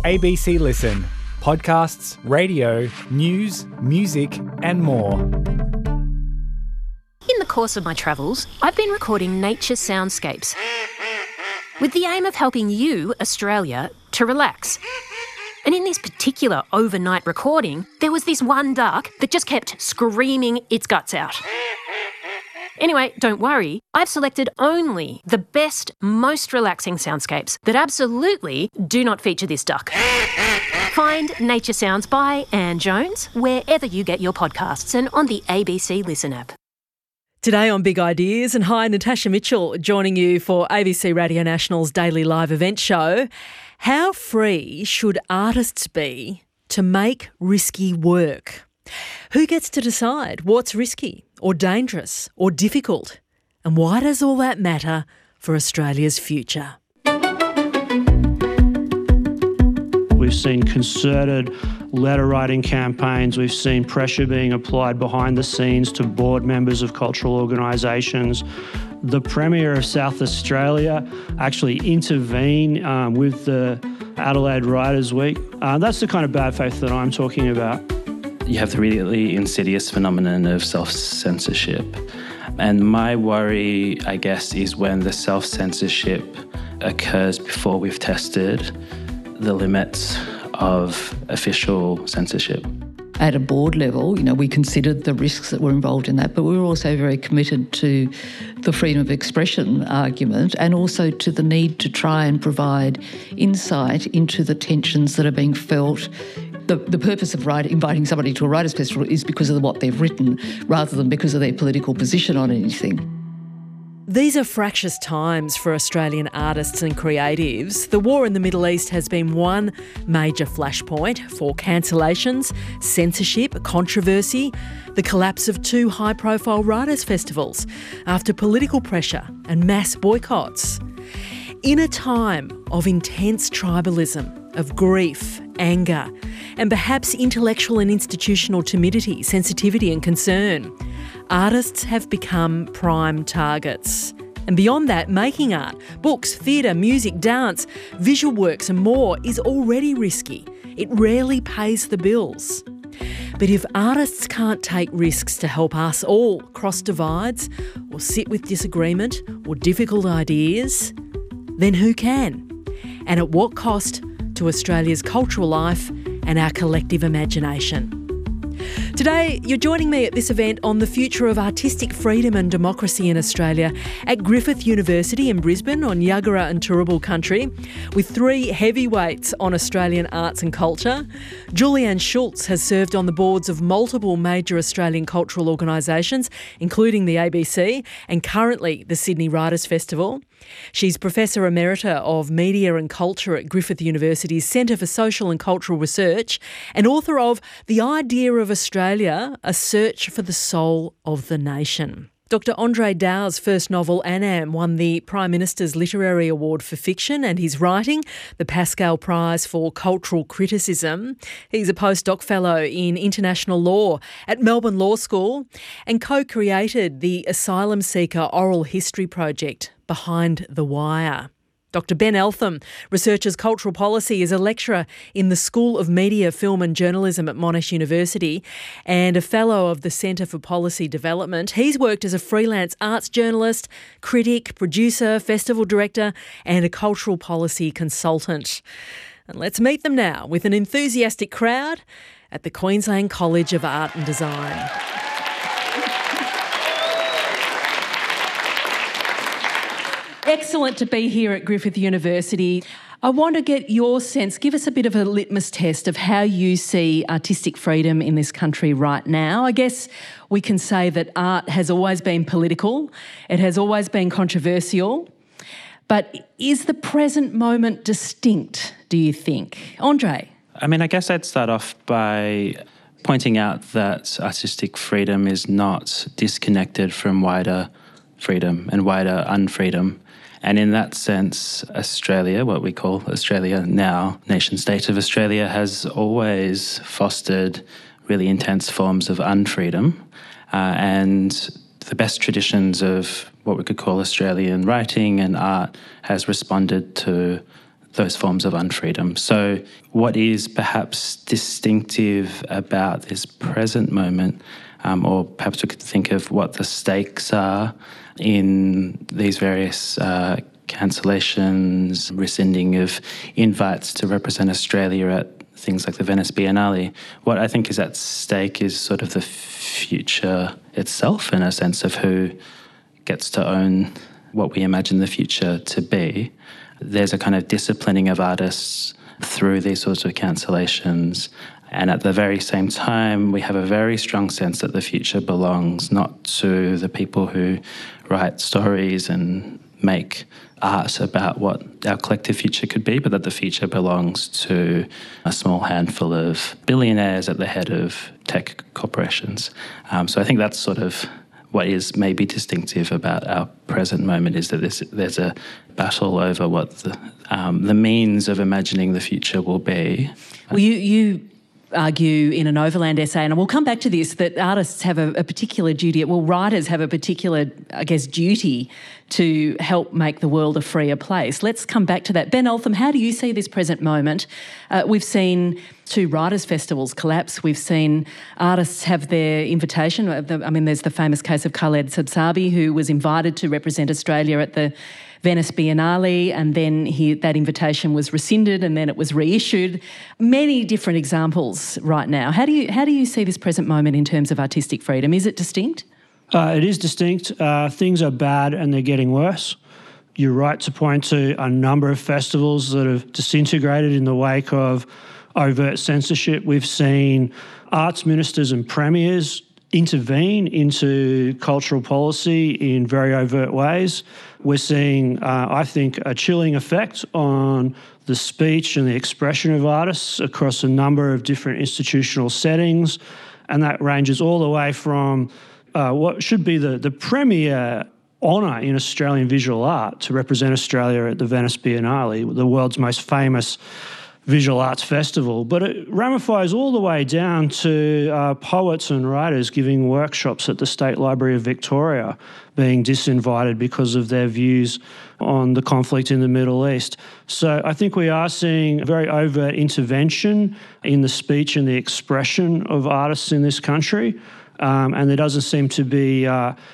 ABC Listen. Podcasts, radio, news, music and more. In the course of my travels, I've been recording nature soundscapes with the aim of helping you, Australia, to relax. And in this particular overnight recording, there was this one duck that just kept screaming its guts out. Anyway, don't worry, I've selected only the best, most relaxing soundscapes that absolutely do not feature this duck. Find Nature Sounds by Anne Jones wherever you get your podcasts and on the ABC Listen app. Today on Big Ideas, and hi, Natasha Mitchell joining you for ABC Radio National's daily live event show. How free should artists be to make risky work? Who gets to decide what's risky or dangerous or difficult? And why does all that matter for Australia's future? We've seen concerted letter-writing campaigns. We've seen pressure being applied behind the scenes to board members of cultural organisations. The Premier of South Australia actually intervened with the Adelaide Writers' Week. That's the kind of bad faith that I'm talking about. You have the really insidious phenomenon of self-censorship. And my worry, I guess, is when the self-censorship occurs before we've tested the limits of official censorship. At a board level, we considered the risks that were involved in that, but we were also very committed to the freedom of expression argument and also to the need to try and provide insight into the tensions that are being felt. The purpose of inviting somebody to a writers' festival is because of what they've written rather than because of their political position on anything. These are fractious times for Australian artists and creatives. The war in the Middle East has been one major flashpoint for cancellations, censorship, controversy, the collapse of 2 high-profile writers' festivals after political pressure and mass boycotts. In a time of intense tribalism, of grief, anger, and perhaps intellectual and institutional timidity, sensitivity and concern, artists have become prime targets. And beyond that, making art, books, theatre, music, dance, visual works and more is already risky. It rarely pays the bills. But if artists can't take risks to help us all cross divides or sit with disagreement or difficult ideas, then who can? And at what cost to Australia's cultural life and our collective imagination? Today, you're joining me at this event on the future of artistic freedom and democracy in Australia at Griffith University in Brisbane on Yagara and Turrbal country with 3 heavyweights on Australian arts and culture. Julianne Schultz has served on the boards of multiple major Australian cultural organisations, including the ABC and currently the Sydney Writers' Festival. She's Professor Emerita of Media and Culture at Griffith University's Centre for Social and Cultural Research and author of The Idea of Australia, A Search for the Soul of the Nation. Dr Andre Dou's first novel, Annam, won the Prime Minister's Literary Award for Fiction and his writing, the Pascal Prize for Cultural Criticism. He's a postdoc fellow in international law at Melbourne Law School and co-created the Asylum Seeker Oral History Project, Behind the Wire. Dr Ben Eltham researches cultural policy, is a lecturer in the School of Media, Film and Journalism at Monash University and a fellow of the Centre for Policy Development. He's worked as a freelance arts journalist, critic, producer, festival director and a cultural policy consultant. And let's meet them now with an enthusiastic crowd at the Queensland College of Art and Design. Excellent to be here at Griffith University. I want to get your sense, give us a bit of a litmus test of how you see artistic freedom in this country right now. I guess we can say that art has always been political, it has always been controversial, but is the present moment distinct, do you think? Andre? I guess I'd start off by pointing out that artistic freedom is not disconnected from wider freedom and wider unfreedom. And in that sense, Australia, what we call Australia now, nation state of Australia, has always fostered really intense forms of unfreedom. And the best traditions of what we could call Australian writing and art has responded to those forms of unfreedom. So what is perhaps distinctive about this present moment, or perhaps we could think of what the stakes are in these various cancellations, rescinding of invites to represent Australia at things like the Venice Biennale. What I think is at stake is sort of the future itself, in a sense of who gets to own what we imagine the future to be. There's a kind of disciplining of artists through these sorts of cancellations. And at the very same time, we have a very strong sense that the future belongs not to the people who write stories and make art about what our collective future could be, but that the future belongs to a small handful of billionaires at the head of tech corporations. So I think that's sort of what is maybe distinctive about our present moment, is that there's a battle over what the means of imagining the future will be. Well, you argue in an Overland essay, and we'll come back to this, that artists have a particular duty, writers have a particular, I guess, duty to help make the world a freer place. Let's come back to that. Ben Eltham, how do you see this present moment? We've seen 2 writers' festivals collapse. We've seen artists have their invitation. There's the famous case of Khaled Sabsabi, who was invited to represent Australia at the Venice Biennale, and then that invitation was rescinded and then it was reissued. Many different examples right now. How do you see this present moment in terms of artistic freedom? Is it distinct? It is distinct. Things are bad and they're getting worse. You're right to point to a number of festivals that have disintegrated in the wake of overt censorship. We've seen arts ministers and premiers intervene into cultural policy in very overt ways. We're seeing, I think, a chilling effect on the speech and the expression of artists across a number of different institutional settings, and that ranges all the way from what should be the premier honour in Australian visual art to represent Australia at the Venice Biennale, the world's most famous visual arts festival, but it ramifies all the way down to poets and writers giving workshops at the State Library of Victoria being disinvited because of their views on the conflict in the Middle East. So I think we are seeing very overt intervention in the speech and the expression of artists in this country, and there doesn't seem to be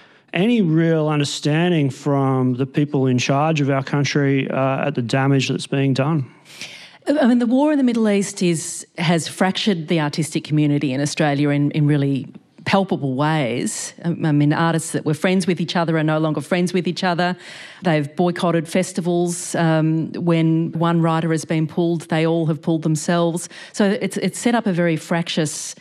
any real understanding from the people in charge of our country at the damage that's being done. The war in the Middle East has fractured the artistic community in Australia in really palpable ways. Artists that were friends with each other are no longer friends with each other. They've boycotted festivals. When one writer has been pulled, they all have pulled themselves. So it's set up a very fractious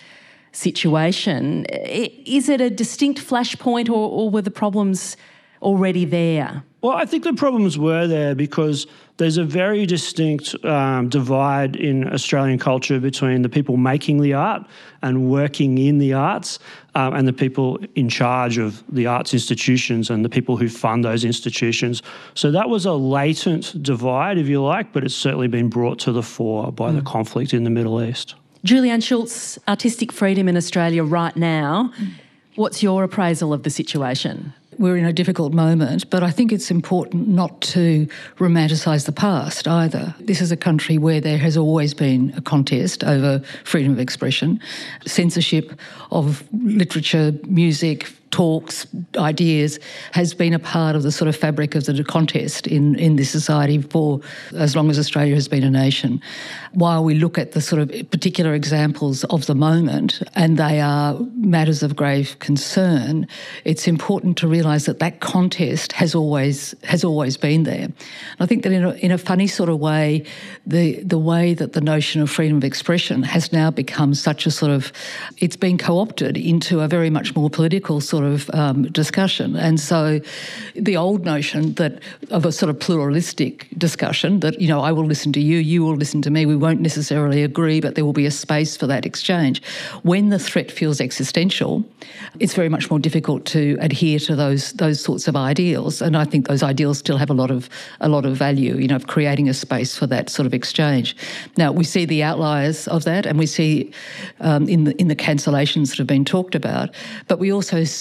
situation. Is it a distinct flashpoint, or were the problems already there? Well, I think the problems were there because there's a very distinct divide in Australian culture between the people making the art and working in the arts and the people in charge of the arts institutions and the people who fund those institutions. So that was a latent divide, if you like, but it's certainly been brought to the fore by the conflict in the Middle East. Julianne Schultz, artistic freedom in Australia right now. What's your appraisal of the situation? We're in a difficult moment, but I think it's important not to romanticise the past either. This is a country where there has always been a contest over freedom of expression, censorship of literature, music, talks, ideas, has been a part of the sort of fabric of the contest in this society for as long as Australia has been a nation. While we look at the sort of particular examples of the moment, and they are matters of grave concern, it's important to realise that that contest has always been there. And I think that in a funny sort of way, the way that the notion of freedom of expression has now become such a sort of, it's been co-opted into a very much more political sort of discussion. And so the old notion that of a sort of pluralistic discussion that, I will listen to you, you will listen to me, we won't necessarily agree, but there will be a space for that exchange. When the threat feels existential, it's very much more difficult to adhere to those sorts of ideals. And I think those ideals still have a lot of value, of creating a space for that sort of exchange. Now, we see the outliers of that, and we see in the cancellations that have been talked about, but we also see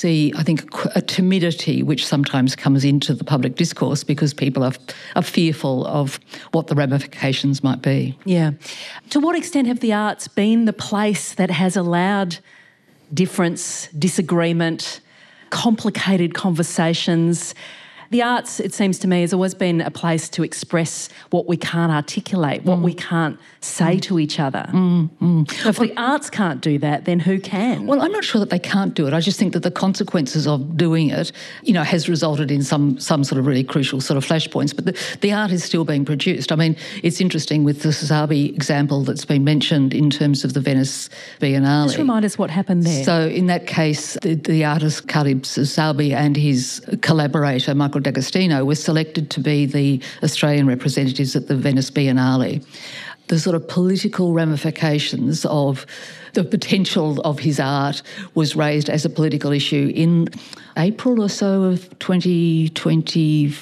see, I think, a timidity which sometimes comes into the public discourse because people are fearful of what the ramifications might be. Yeah. To what extent have the arts been the place that has allowed difference, disagreement, complicated conversations? The arts, it seems to me, has always been a place to express what we can't articulate, what we can't say to each other. So if the arts can't do that, then who can? Well, I'm not sure that they can't do it. I just think that the consequences of doing it, has resulted in some sort of really crucial sort of flashpoints. But the art is still being produced. I mean, it's interesting with the Zarbi example that's been mentioned in terms of the Venice Biennale. Just remind us what happened there. So in that case, the artist Khalid Zarbi and his collaborator Michael D'Agostino were selected to be the Australian representatives at the Venice Biennale. The sort of political ramifications of the potential of his art was raised as a political issue in April or so of 2025.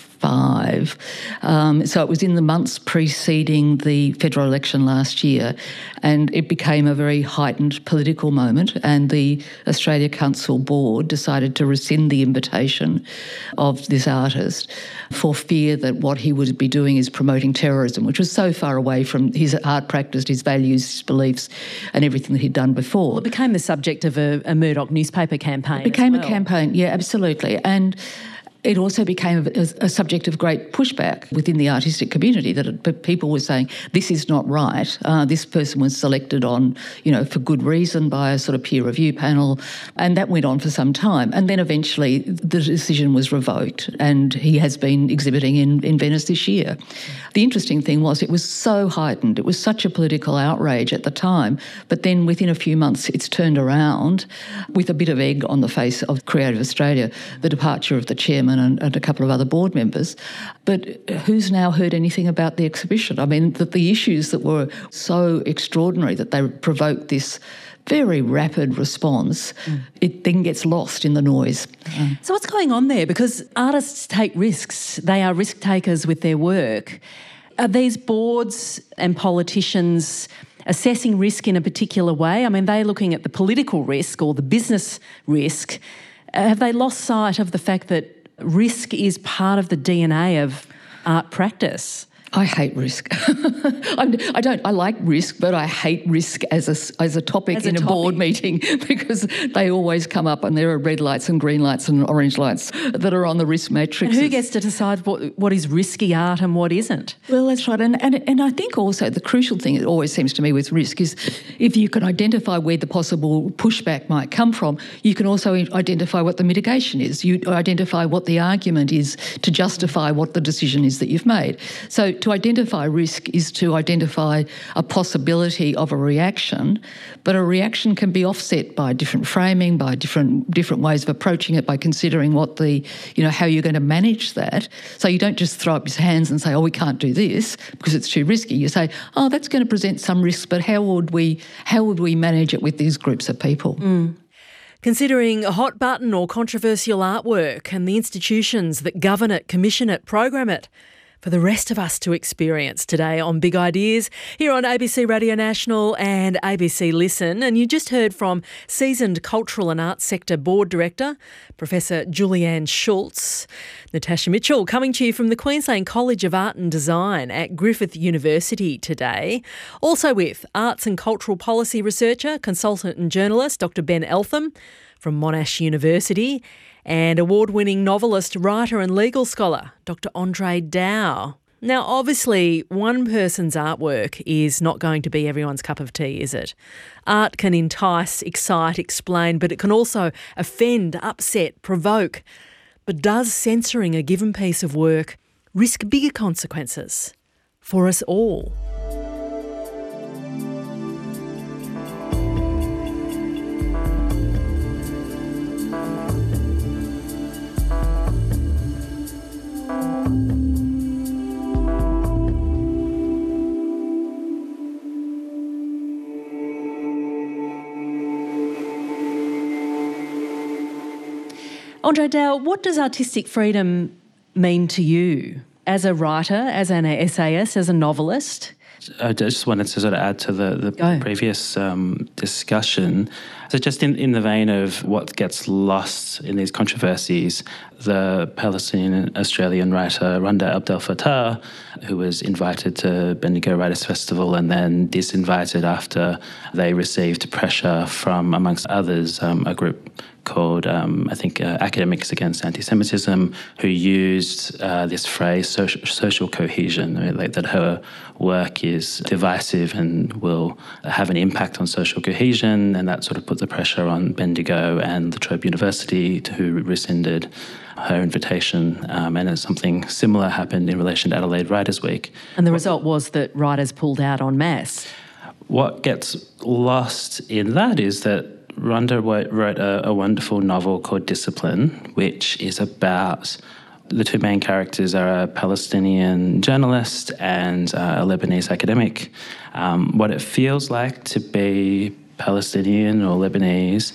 So it was in the months preceding the federal election last year, and it became a very heightened political moment, and the Australia Council Board decided to rescind the invitation of this artist for fear that what he would be doing is promoting terrorism, which was so far away from his art practice, his values, his beliefs and everything that he'd done before. Well, it became the subject of a Murdoch newspaper campaign. It became as well. a campaign, yeah, absolutely. And it also became a subject of great pushback within the artistic community, that people were saying, this is not right. This person was selected on, for good reason by a sort of peer review panel. And that went on for some time. And then eventually the decision was revoked, and he has been exhibiting in Venice this year. The interesting thing was it was so heightened. It was such a political outrage at the time. But then within a few months, it's turned around with a bit of egg on the face of Creative Australia, the departure of the chairman and a couple of other board members. But who's now heard anything about the exhibition? I mean, the issues that were so extraordinary that they provoked this very rapid response, it then gets lost in the noise. So what's going on there? Because artists take risks. They are risk takers with their work. Are these boards and politicians assessing risk in a particular way? I mean, they're looking at the political risk or the business risk. Have they lost sight of the fact that risk is part of the DNA of art practice? I hate risk. I like risk, but I hate risk as a topic in a board meeting, because they always come up and there are red lights and green lights and orange lights that are on the risk matrix. And who gets to decide what is risky art and what isn't? Well, that's right. And I think also the crucial thing, it always seems to me with risk, is if you can identify where the possible pushback might come from, you can also identify what the mitigation is. You identify what the argument is to justify what the decision is that you've made. So to identify risk is to identify a possibility of a reaction, but a reaction can be offset by different framing, by different ways of approaching it, by considering what how you're going to manage that. So you don't just throw up your hands and say, oh, we can't do this because it's too risky. You say, oh, that's going to present some risk, but how would we manage it with these groups of people? Considering a hot button or controversial artwork and the institutions that govern it, commission it, program it, for the rest of us to experience today on Big Ideas here on ABC Radio National and ABC Listen. And you just heard from seasoned Cultural and Arts Sector Board Director, Professor Julianne Schultz. Natasha Mitchell coming to you from the Queensland College of Art and Design at Griffith University today. Also with arts and cultural policy researcher, consultant and journalist Dr Ben Eltham from Monash University, and award-winning novelist, writer and legal scholar, Dr Andre Dow. Now, obviously, one person's artwork is not going to be everyone's cup of tea, is it? Art can entice, excite, explain, but it can also offend, upset, provoke. But does censoring a given piece of work risk bigger consequences for us all? Andre Dow, what does artistic freedom mean to you? as a writer, as an essayist, as a novelist? I just wanted to sort of add to the previous discussion. So just in the vein of what gets lost in these controversies, the Palestinian-Australian writer Randa Abdel Fattah, who was invited to Bendigo Writers Festival and then disinvited after they received pressure from, amongst others, a group called, Academics Against Anti-Semitism, who used this phrase, social cohesion, like that her work is divisive and will have an impact on social cohesion, and that sort of put the pressure on Bendigo and La Trobe University, who rescinded her invitation, and something similar happened in relation to Adelaide Writers' Week. And the result was that writers pulled out en masse. What gets lost in that is that Randa wrote a wonderful novel called Discipline, which is about the two main characters are a Palestinian journalist and a Lebanese academic. What it feels like to be Palestinian or Lebanese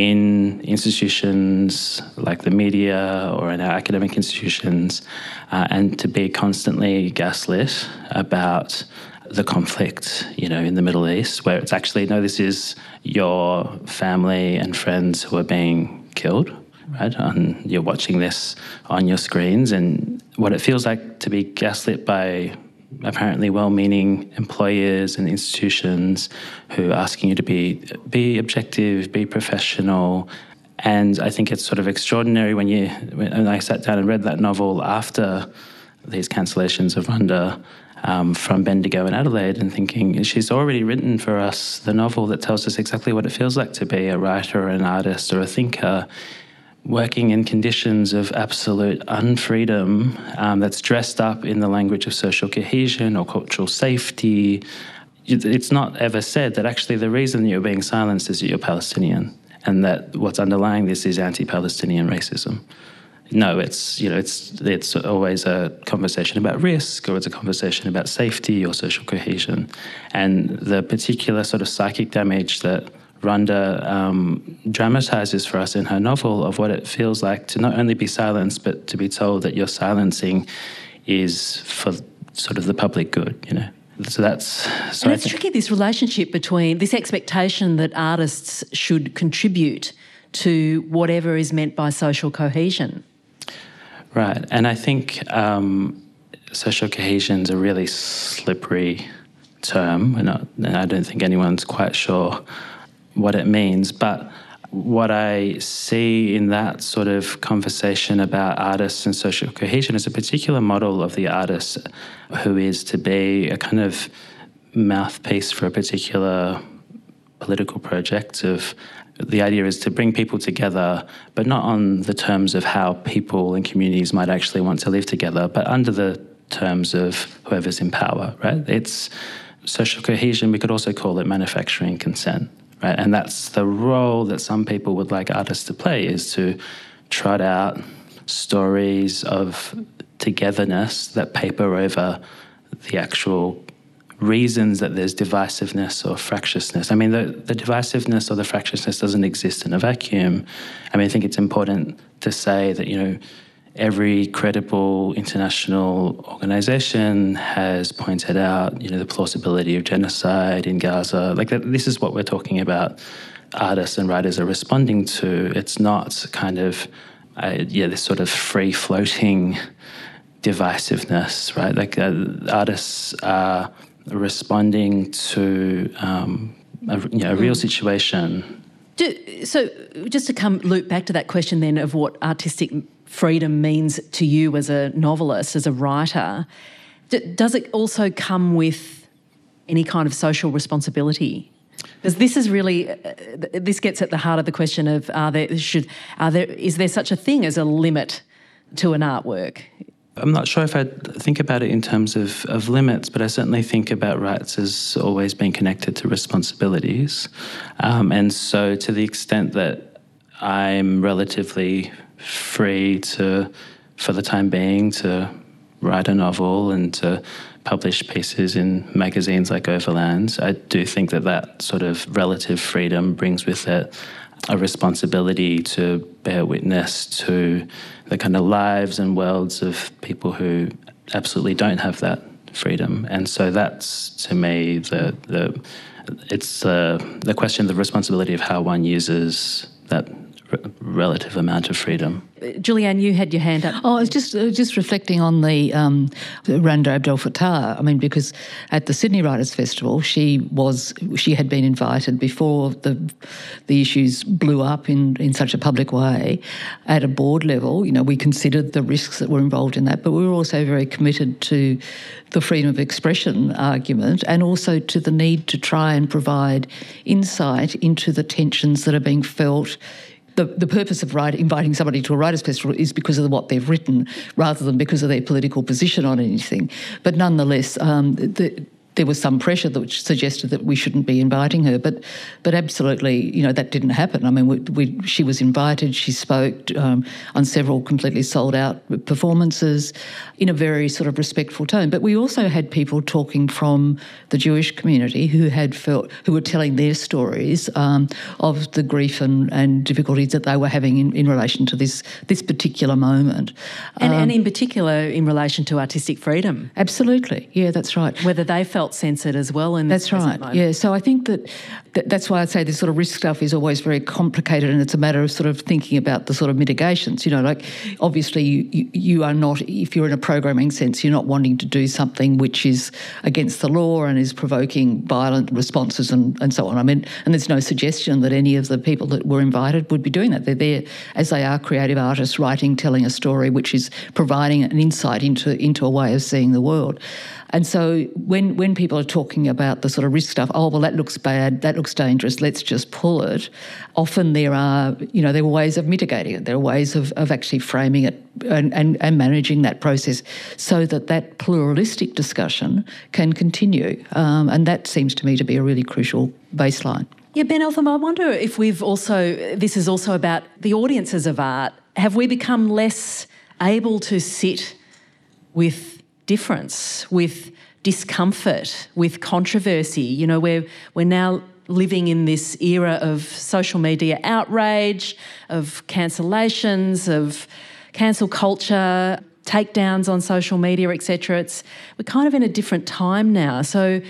in institutions like the media or in our academic institutions, and to be constantly gaslit about the conflict, in the Middle East, where it's actually, no, this is your family and friends who are being killed, right? And you're watching this on your screens, and what it feels like to be gaslit by apparently well-meaning employers and institutions who are asking you to be objective, be professional. And I think it's sort of extraordinary when I sat down and read that novel after these cancellations of Randa, from Bendigo and Adelaide, and thinking she's already written for us the novel that tells us exactly what it feels like to be a writer or an artist or a thinker working in conditions of absolute unfreedom, that's dressed up in the language of social cohesion or cultural safety. It's not ever said that actually the reason you're being silenced is that you're Palestinian and that what's underlying this is anti-Palestinian racism. No, it's always a conversation about risk, or it's a conversation about safety or social cohesion. And the particular sort of psychic damage that Randa dramatises for us in her novel of what it feels like to not only be silenced, but to be told that your silencing is for sort of the public good, So and it's tricky, this relationship between this expectation that artists should contribute to whatever is meant by social cohesion. Right, and I think social cohesion is a really slippery term, and I don't think anyone's quite sure what it means. But what I see in that sort of conversation about artists and social cohesion is a particular model of the artist who is to be a kind of mouthpiece for a particular political project. Of the idea is to bring people together, but not on the terms of how people and communities might actually want to live together, but under the terms of whoever's in power, right? It's social cohesion. We could also call it manufacturing consent, right? And that's the role that some people would like artists to play, is to trot out stories of togetherness that paper over the actual reasons that there's divisiveness or fractiousness. I mean, the divisiveness or the fractiousness doesn't exist in a vacuum. I mean, I think it's important to say that, every credible international organisation has pointed out, the plausibility of genocide in Gaza. Like, this is what we're talking about. Artists and writers are responding to. It's not kind of, this sort of free-floating divisiveness, right? Like, artists are responding to a real situation. So just to loop back to that question then of what artistic freedom means to you as a novelist, as a writer, does it also come with any kind of social responsibility? Because this is really, this gets at the heart of the question of is there such a thing as a limit to an artwork? I'm not sure if I think about it in terms of limits, but I certainly think about rights as always being connected to responsibilities. And so to the extent that I'm relatively free for the time being, to write a novel and to publish pieces in magazines like Overland, I do think that sort of relative freedom brings with it a responsibility to bear witness to the kind of lives and worlds of people who absolutely don't have that freedom. And so that's, to me, it's the question of the responsibility of how one uses that relative amount of freedom. Julianne, you had your hand up. Oh, I was just reflecting on the Randa Abdel Fattah. I mean, because at the Sydney Writers' Festival, she had been invited before the issues blew up in such a public way. At a board level, we considered the risks that were involved in that, but we were also very committed to the freedom of expression argument and also to the need to try and provide insight into the tensions that are being felt. The purpose of inviting somebody to a writers' festival is because of what they've written rather than because of their political position on anything. But nonetheless, there was some pressure which suggested that we shouldn't be inviting her, but absolutely, that didn't happen. I mean, she was invited, she spoke on several completely sold-out performances in a very sort of respectful tone. But we also had people talking from the Jewish community who were telling their stories of the grief and difficulties that they were having in relation to this particular moment. And in particular in relation to artistic freedom. Absolutely, yeah, that's right. Whether they felt censored as well in this present moment. Yeah, so I think that's why I'd say this sort of risk stuff is always very complicated, and it's a matter of sort of thinking about the sort of mitigations. Like obviously you are not, if you're in a programming sense, you're not wanting to do something which is against the law and is provoking violent responses and so on. I mean, and there's no suggestion that any of the people that were invited would be doing that. They're there as they are creative artists writing, telling a story which is providing an insight into a way of seeing the world. And so when people are talking about the sort of risk stuff, oh, well, that looks bad, that looks dangerous, let's just pull it, often there are ways of mitigating it. There are ways of actually framing it and managing that process so that pluralistic discussion can continue. And that seems to me to be a really crucial baseline. Yeah, Ben Eltham, I wonder if this is also about the audiences of art. Have we become less able to sit with difference, with discomfort, with controversy? We're now living in this era of social media outrage, of cancellations, of cancel culture, takedowns on social media, etc. We're kind of in a different time now. So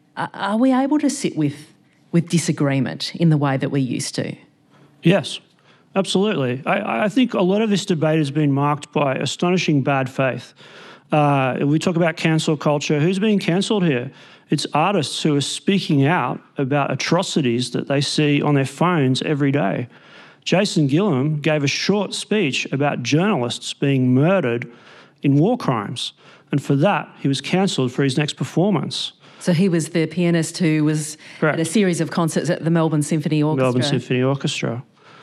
are we able to sit with disagreement in the way that we used to? Yes, absolutely. I think a lot of this debate has been marked by astonishing bad faith. We talk about cancel culture. Who's being cancelled here? It's artists who are speaking out about atrocities that they see on their phones every day. Jason Gillam gave a short speech about journalists being murdered in war crimes, and for that he was cancelled for his next performance. So he was the pianist who was at a series of concerts at the Melbourne Symphony Orchestra. Melbourne Symphony Orchestra.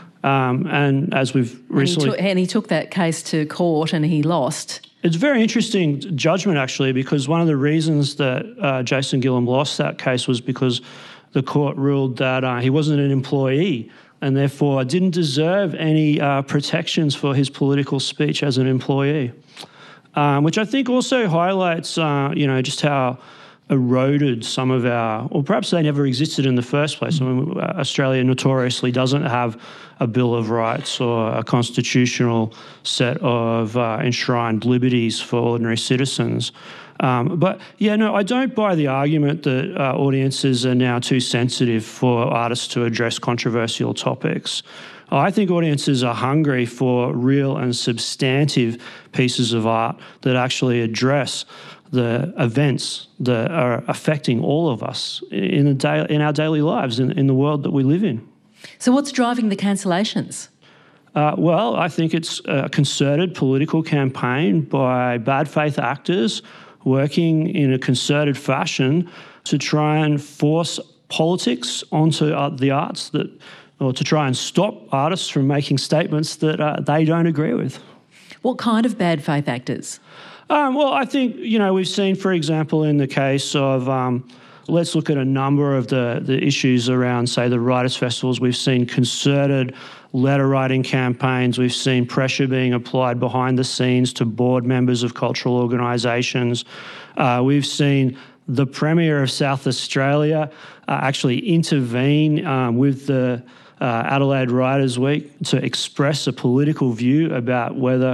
And as we've recently... And he took that case to court and he lost. It's a very interesting judgment, actually, because one of the reasons that Jason Gillam lost that case was because the court ruled that he wasn't an employee and therefore didn't deserve any protections for his political speech as an employee, which I think also highlights, just how eroded some of or perhaps they never existed in the first place. I mean, Australia notoriously doesn't have a Bill of Rights or a constitutional set of enshrined liberties for ordinary citizens. But I don't buy the argument that audiences are now too sensitive for artists to address controversial topics. I think audiences are hungry for real and substantive pieces of art that actually address the events that are affecting all of us in our daily lives, in the world that we live in. So what's driving the cancellations? Well, I think it's a concerted political campaign by bad faith actors working in a concerted fashion to try and force politics onto the arts, or to try and stop artists from making statements that they don't agree with. What kind of bad faith actors? Well, I think, we've seen, for example, in the case of, let's look at a number of the issues around, say, the writers' festivals. We've seen concerted letter-writing campaigns. We've seen pressure being applied behind the scenes to board members of cultural organisations. We've seen the Premier of South Australia actually intervene with the Adelaide Writers' Week to express a political view about whether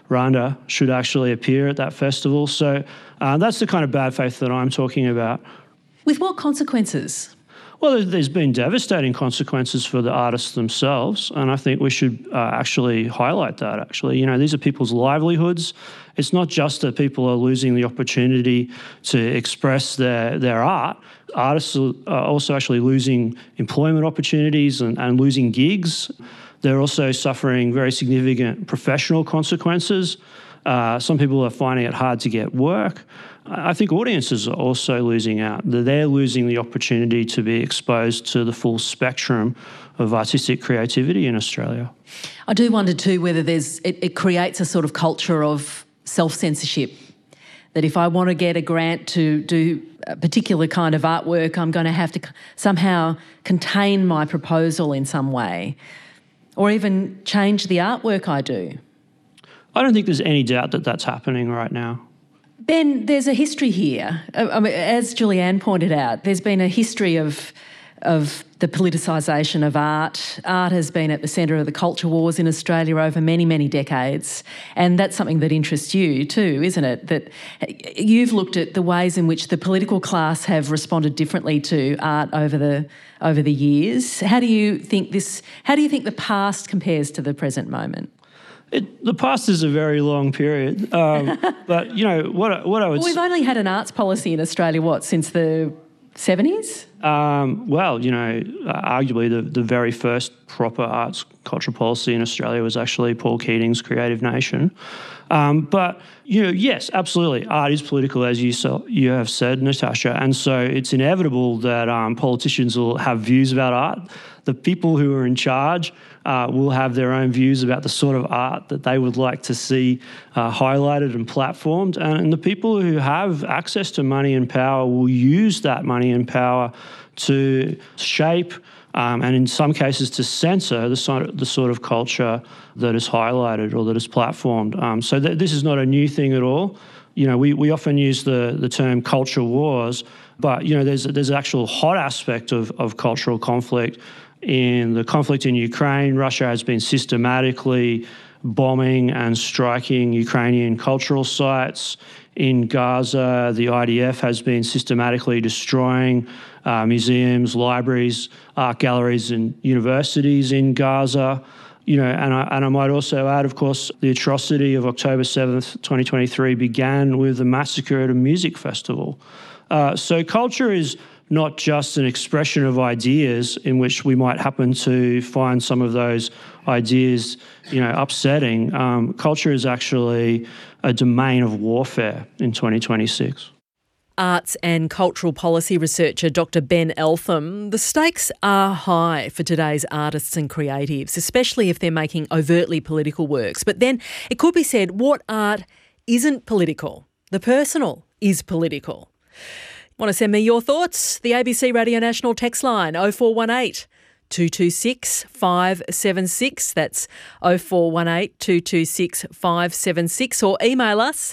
Randa should actually appear at that festival. So that's the kind of bad faith that I'm talking about. With what consequences? Well, there's been devastating consequences for the artists themselves, and I think we should actually highlight that, actually. These are people's livelihoods. It's not just that people are losing the opportunity to express their art. Artists are also actually losing employment opportunities and losing gigs. They're also suffering very significant professional consequences. Some people are finding it hard to get work. I think audiences are also losing out. They're losing the opportunity to be exposed to the full spectrum of artistic creativity in Australia. I do wonder too whether it creates a sort of culture of self-censorship, that if I want to get a grant to do a particular kind of artwork, I'm going to have to somehow contain my proposal in some way, or even change the artwork I do. I don't think there's any doubt that that's happening right now. Ben, there's a history here. I mean, as Julianne pointed out, there's been a history of the politicisation of art. Art has been at the centre of the culture wars in Australia over many, many decades, and that's something that interests you too, isn't it? That you've looked at the ways in which the political class have responded differently to art over the years. How do you think the past compares to the present moment? The past is a very long period, but what I would. We've only had an arts policy in Australia since the 70s? Arguably the very first proper arts culture policy in Australia was actually Paul Keating's Creative Nation. But yes, absolutely, art is political, as you have said, Natasha, and so it's inevitable that politicians will have views about art. The people who are in charge will have their own views about the sort of art that they would like to see highlighted and platformed. And the people who have access to money and power will use that money and power to shape and in some cases to censor the sort of culture that is highlighted or that is platformed. So this is not a new thing at all. We often use the term culture wars, but there's an actual hot aspect of cultural conflict. In the conflict in Ukraine, Russia has been systematically bombing and striking Ukrainian cultural sites. In Gaza, the IDF has been systematically destroying museums, libraries, art galleries and universities in Gaza. And I might also add, of course, the atrocity of October 7th, 2023 began with the massacre at a music festival. So culture is not just an expression of ideas in which we might happen to find some of those ideas, upsetting. Culture is actually a domain of warfare in 2026. Arts and cultural policy researcher Dr. Ben Eltham. The stakes are high for today's artists and creatives, especially if they're making overtly political works. But then it could be said, what art isn't political? The personal is political. Want to send me your thoughts? The ABC Radio National text line 0418 226 576. That's 0418 226 576. Or email us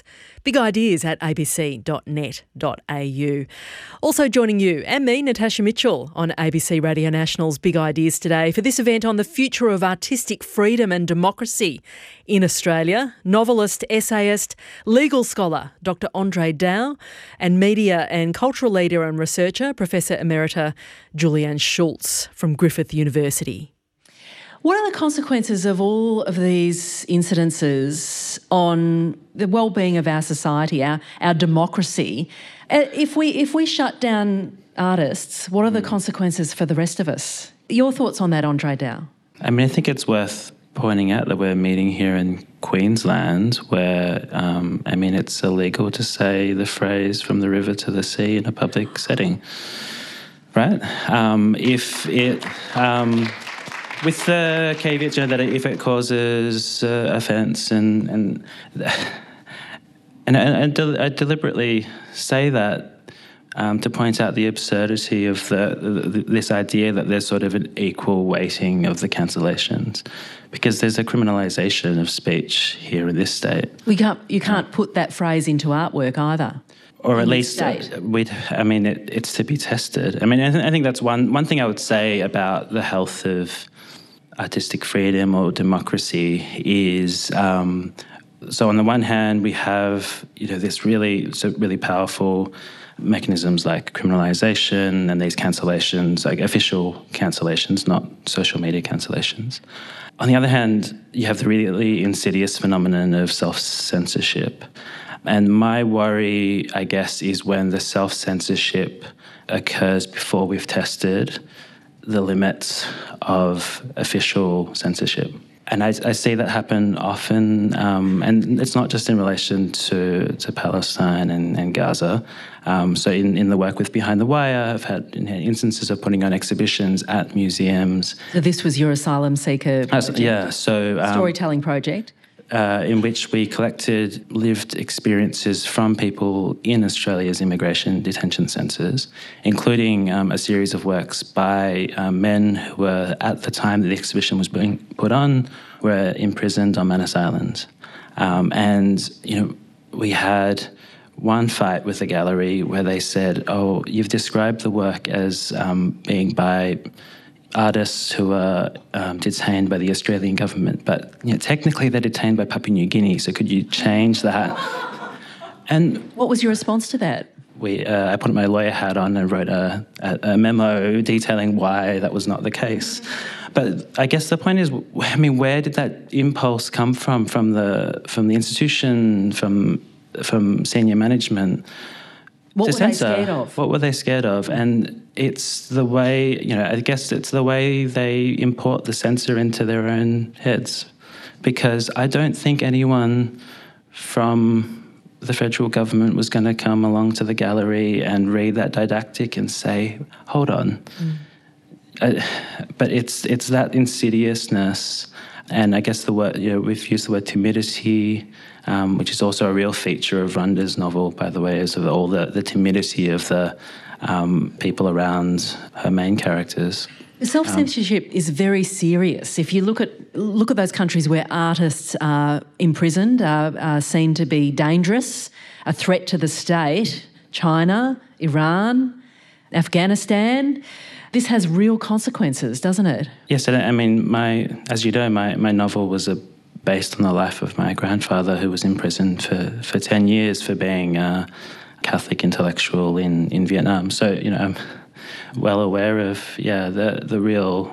bigideas@abc.net.au. Also joining you and me, Natasha Mitchell, on ABC Radio National's Big Ideas today for this event on the future of artistic freedom and democracy in Australia. Novelist, essayist, legal scholar Dr. Andre Dow and media and cultural leader and researcher Professor Emerita Julianne Schultz from Griffith University. What are the consequences of all of these incidences on the well-being of our society, our democracy? If we shut down artists, what are the consequences for the rest of us? Your thoughts on that, Andre Dow? I think it's worth pointing out that we're meeting here in Queensland where, it's illegal to say the phrase "from the river to the sea" in a public setting, right? With the caveat that if it causes offence, and I deliberately say that to point out the absurdity of this idea that there's sort of an equal weighting of the cancellations, because there's a criminalisation of speech here in this state. You can't put that phrase into artwork either. Or at least, it's to be tested. I think that's one thing I would say about the health of artistic freedom or democracy is So on the one hand, we have this really powerful mechanisms like criminalisation and these cancellations, like official cancellations, not social media cancellations. On the other hand, you have the really insidious phenomenon of self-censorship. And my worry, I guess, is when the self-censorship occurs before we've tested the limits of official censorship. And I see that happen often, and it's not just in relation to Palestine and Gaza. So in the work with Behind the Wire, I've had instances of putting on exhibitions at museums. So this was your asylum seeker project? Storytelling project? In which we collected lived experiences from people in Australia's immigration detention centres, including a series of works by men who were, at the time that the exhibition was being put on, were imprisoned on Manus Island. We had one fight with the gallery where they said, "Oh, you've described the work as being by artists who are detained by the Australian government, but technically they're detained by Papua New Guinea, so could you change that?" And what was your response to that? I put my lawyer hat on and wrote a memo detailing why that was not the case. But I guess the point is, where did that impulse come from? From the institution, from senior management? What were they scared of? What were they scared of? And it's the way, I guess it's the way they import the censor into their own heads. Because I don't think anyone from the federal government was going to come along to the gallery and read that didactic and say, hold on. But it's that insidiousness. And I guess the word, we've used the word timidity, which is also a real feature of Runda's novel, by the way, is of all the timidity of the people around her main characters. Self-censorship is very serious. If you look at those countries where artists are imprisoned, are seen to be dangerous, a threat to the state, China, Iran, Afghanistan, this has real consequences, doesn't it? Yes, I mean, as you know, my novel was based on the life of my grandfather, who was in prison for 10 years for being a Catholic intellectual in Vietnam. So, I'm well aware of, the real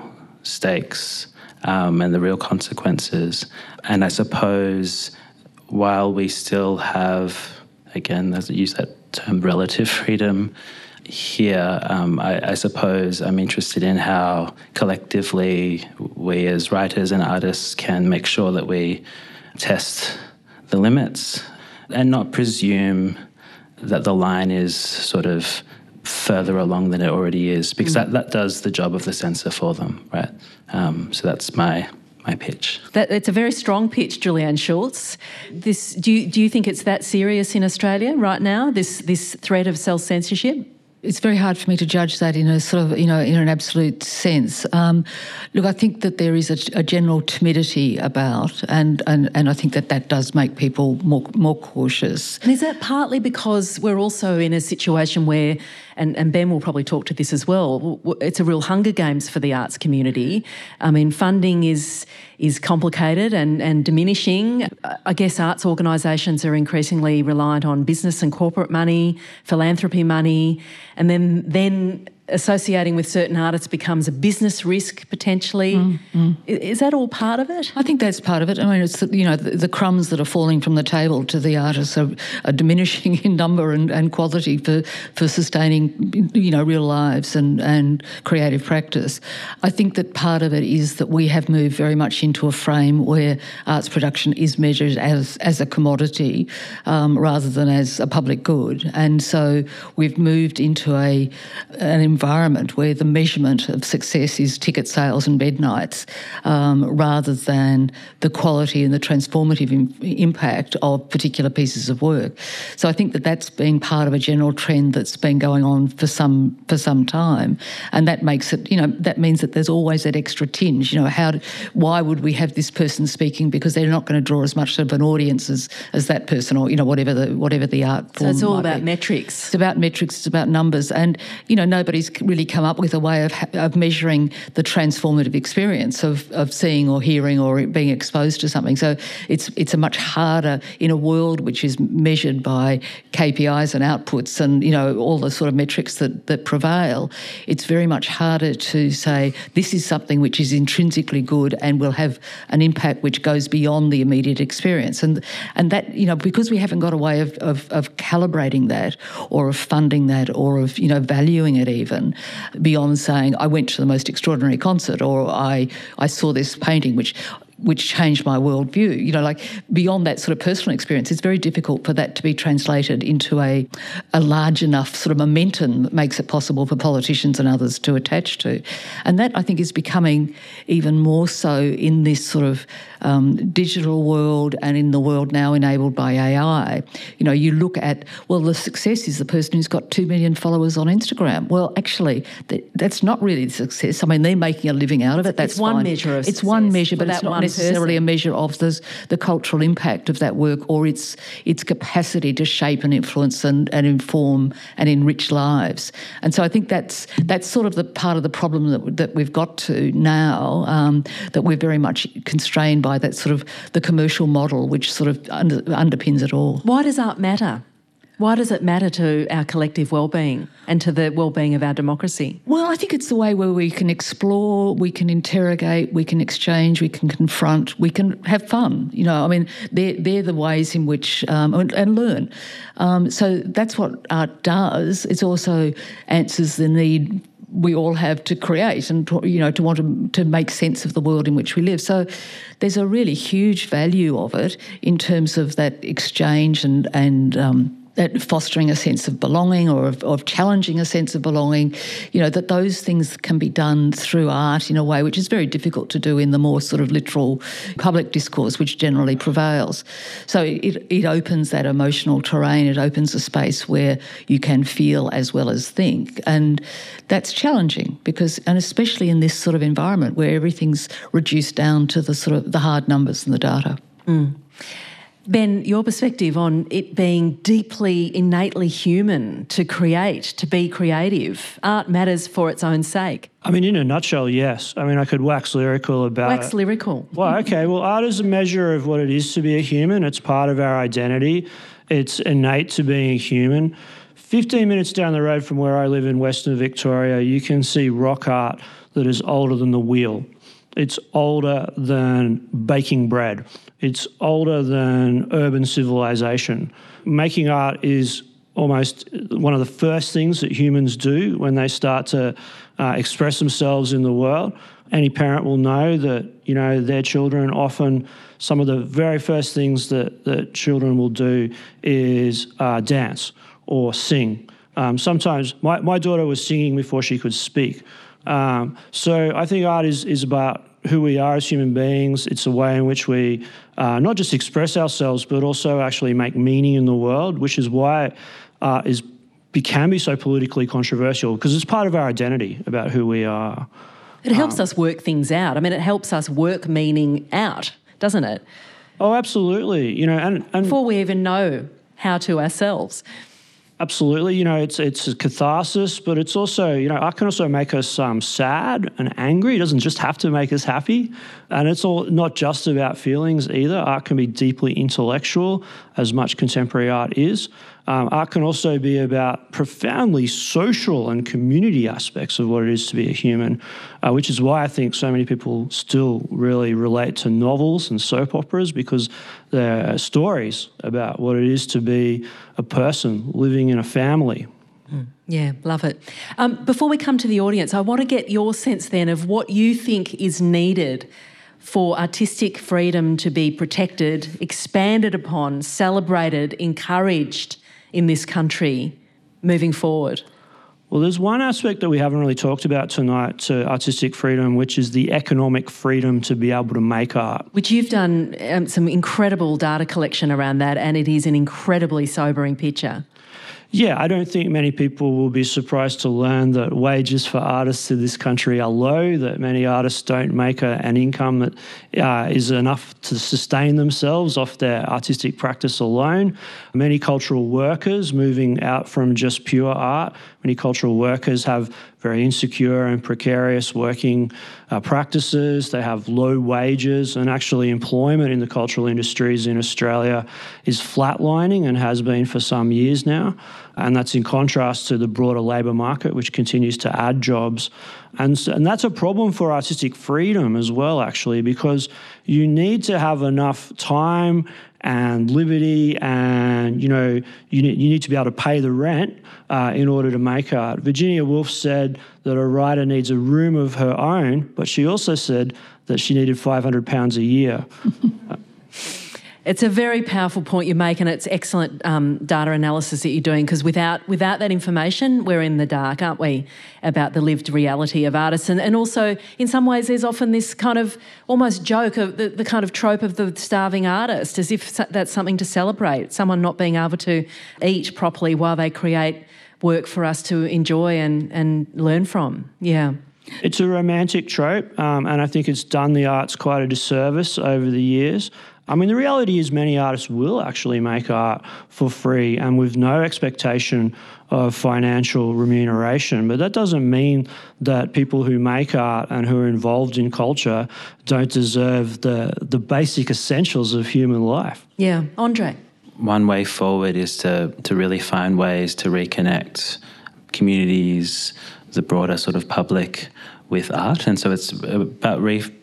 stakes and the real consequences. And I suppose while we still have, again, as I use that term, relative freedom here, I suppose I'm interested in how collectively we as writers and artists can make sure that we test the limits and not presume that the line is sort of further along than it already is, because that does the job of the censor for them, right? So that's my pitch. It's a very strong pitch, Julianne Schultz. Do you think it's that serious in Australia right now, this threat of self-censorship? It's very hard for me to judge that in a sort of, in an absolute sense. Look, I think that there is a general timidity about, and I think that does make people more cautious. And is that partly because we're also in a situation where, and Ben will probably talk to this as well, it's a real Hunger Games for the arts community. I mean, funding is complicated and diminishing. I guess arts organisations are increasingly reliant on business and corporate money, philanthropy money, and then associating with certain artists becomes a business risk potentially. Is that all part of it? I think that's part of it. I mean, it's the crumbs that are falling from the table to the artists are diminishing in number and quality for sustaining real lives and creative practice. I think that part of it is that we have moved very much into a frame where arts production is measured as a commodity rather than as a public good, and so we've moved into an environment where the measurement of success is ticket sales and bed nights rather than the quality and the transformative impact of particular pieces of work. So I think that that's been part of a general trend that's been going on for some time, and that makes it, that means that there's always that extra tinge. Why would we have this person speaking? Because they're not going to draw as much of an audience as that person, or whatever the art form. So it's all might about be. metrics. It's about metrics. It's about numbers, and nobody's nobody's really come up with a way of measuring the transformative experience of seeing or hearing or being exposed to something. So it's a much harder, in a world which is measured by KPIs and outputs and, all the sort of metrics that prevail, it's very much harder to say this is something which is intrinsically good and will have an impact which goes beyond the immediate experience. And that, because we haven't got a way of calibrating that or of funding that or of, valuing it even beyond saying I went to the most extraordinary concert or I saw this painting which changed my worldview. Beyond that sort of personal experience, it's very difficult for that to be translated into a large enough sort of momentum that makes it possible for politicians and others to attach to. And that, I think, is becoming even more so in this sort of digital world and in the world now enabled by AI. You look at, the success is the person who's got 2 million followers on Instagram. Well, actually, that's not really the success. I mean, they're making a living out of it. That's one fine. measure of success. It's one measure, but it's not necessarily a measure of the cultural impact of that work or its capacity to shape and influence and inform and enrich lives. And so I think that's sort of the part of the problem that we've got to now, that we're very much constrained by that sort of the commercial model which sort of underpins it all. Why does art matter? Why does it matter to our collective well-being and to the well-being of our democracy? Well, I think it's the way where we can explore, we can interrogate, we can exchange, we can confront, we can have fun. They're the ways in which and learn. So that's what art does. It also answers the need we all have to create and to want to make sense of the world in which we live. So there's a really huge value of it in terms of that exchange and that fostering a sense of belonging or of challenging a sense of belonging, that those things can be done through art in a way which is very difficult to do in the more sort of literal public discourse which generally prevails. So it opens that emotional terrain, it opens a space where you can feel as well as think. And that's challenging and especially in this sort of environment where everything's reduced down to the sort of the hard numbers and the data. Mm. Ben, your perspective on it being deeply, innately human to create, to be creative. Art matters for its own sake. I mean, in a nutshell, yes. I mean, I could wax lyrical about it. Wax lyrical. Well, okay. Well, art is a measure of what it is to be a human. It's part of our identity. It's innate to being a human. 15 minutes down the road from where I live in Western Victoria, you can see rock art that is older than the wheel. It's older than baking bread. It's older than urban civilization. Making art is almost one of the first things that humans do when they start to express themselves in the world. Any parent will know that, their children often, some of the very first things that children will do is dance or sing. Sometimes my daughter was singing before she could speak. So I think art is about who we are as human beings. It's a way in which we not just express ourselves, but also actually make meaning in the world, which is why art can be so politically controversial, because it's part of our identity about who we are. It helps us work things out. I mean, it helps us work meaning out, doesn't it? Oh, absolutely. And before we even know how to ourselves. Absolutely. It's a catharsis, but it's also, art can also make us sad and angry. It doesn't just have to make us happy. And it's all not just about feelings either. Art can be deeply intellectual, as much contemporary art is. Art can also be about profoundly social and community aspects of what it is to be a human, which is why I think so many people still really relate to novels and soap operas, because they're stories about what it is to be a person living in a family. Yeah, love it. Before we come to the audience, I want to get your sense then of what you think is needed for artistic freedom to be protected, expanded upon, celebrated, encouraged in this country moving forward. Well, there's one aspect that we haven't really talked about tonight to artistic freedom, which is the economic freedom to be able to make art. Which you've done some incredible data collection around that, and it is an incredibly sobering picture. Yeah, I don't think many people will be surprised to learn that wages for artists in this country are low, that many artists don't make an income that is enough to sustain themselves off their artistic practice alone. Many cultural workers moving out from just pure art Many cultural workers have very insecure and precarious working practices. They have low wages, and actually employment in the cultural industries in Australia is flatlining and has been for some years now. And that's in contrast to the broader labour market, which continues to add jobs. And that's a problem for artistic freedom as well, actually, because you need to have enough time and liberty, and you need to be able to pay the rent in order to make art. Virginia Woolf said that a writer needs a room of her own, but she also said that she needed £500 a year. It's a very powerful point you make, and it's excellent data analysis that you're doing, because without that information, we're in the dark, aren't we, about the lived reality of artists. And also, in some ways, there's often this kind of almost joke of the kind of trope of the starving artist, as if that's something to celebrate, someone not being able to eat properly while they create work for us to enjoy and learn from. Yeah. It's a romantic trope, and I think it's done the arts quite a disservice over the years. I mean, the reality is many artists will actually make art for free and with no expectation of financial remuneration. But that doesn't mean that people who make art and who are involved in culture don't deserve the basic essentials of human life. Yeah. Andre? One way forward is to really find ways to reconnect communities, the broader sort of public with art. And so it's about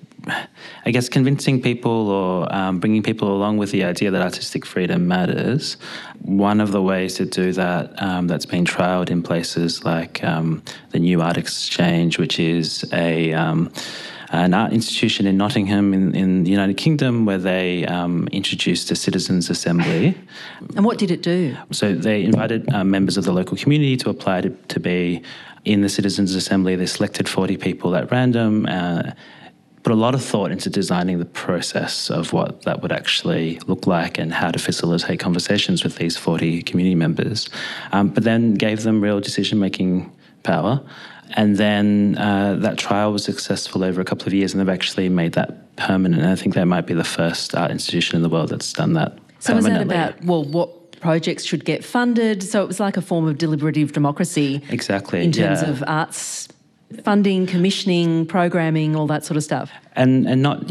convincing people or bringing people along with the idea that artistic freedom matters. One of the ways to do that that's been trialled in places like the New Art Exchange, which is an art institution in Nottingham in the United Kingdom, where they introduced a citizens' assembly. And what did it do? So they invited members of the local community to apply to be in the citizens' assembly. They selected 40 people at random, put a lot of thought into designing the process of what that would actually look like and how to facilitate conversations with these 40 community members, but then gave them real decision-making power. And then that trial was successful over a couple of years, and they've actually made that permanent. And I think they might be the first art institution in the world that's done that so permanently. So was that about, what projects should get funded? So it was like a form of deliberative democracy. Exactly. In terms of arts funding, commissioning, programming, all that sort of stuff. And